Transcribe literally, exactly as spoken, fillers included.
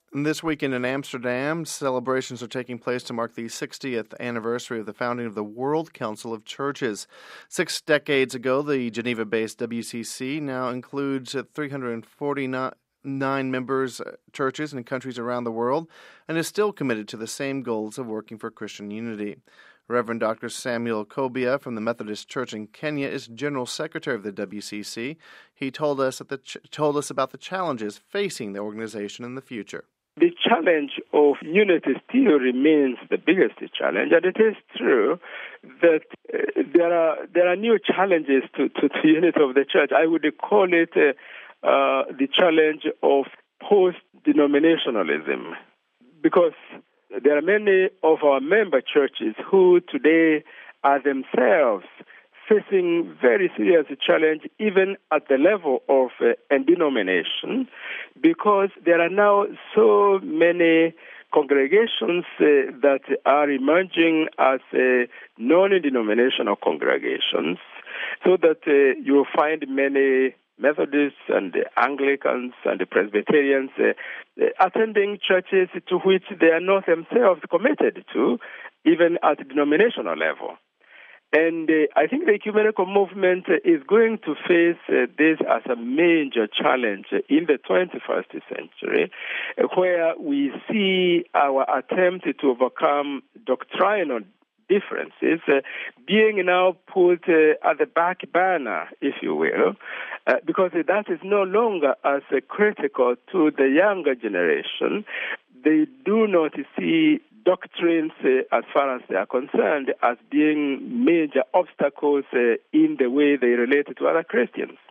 This weekend in Amsterdam, celebrations are taking place to mark the sixtieth anniversary of the founding of the World Council of Churches. Six decades ago, the Geneva-based W C C now includes three hundred forty-nine members, churches in countries around the world, and is still committed to the same goals of working for Christian unity. Reverend Doctor Samuel Kobia from the Methodist Church in Kenya is General Secretary of the W C C. He told us, at the ch- told us about the challenges facing the organization in the future. The challenge of unity still remains the biggest challenge, and it is true that uh, there are there are new challenges to, to the unity of the church. I would call it uh, uh, the challenge of post-denominationalism, because there are many of our member churches who today are themselves facing very serious challenge even at the level of uh, a denomination, because there are now so many congregations uh, that are emerging as uh, non-denominational congregations, so that uh, you will find many Methodists and the Anglicans and the Presbyterians uh, attending churches to which they are not themselves committed to, even at the denominational level. And uh, I think the ecumenical movement is going to face uh, this as a major challenge in the twenty-first century, uh, where we see our attempt to overcome doctrinal differences uh, being now put uh, at the back burner, if you will, uh, because that is no longer as uh, critical to the younger generation. They do not see doctrines, uh, as far as they are concerned, as being major obstacles uh, in the way they relate to other Christians.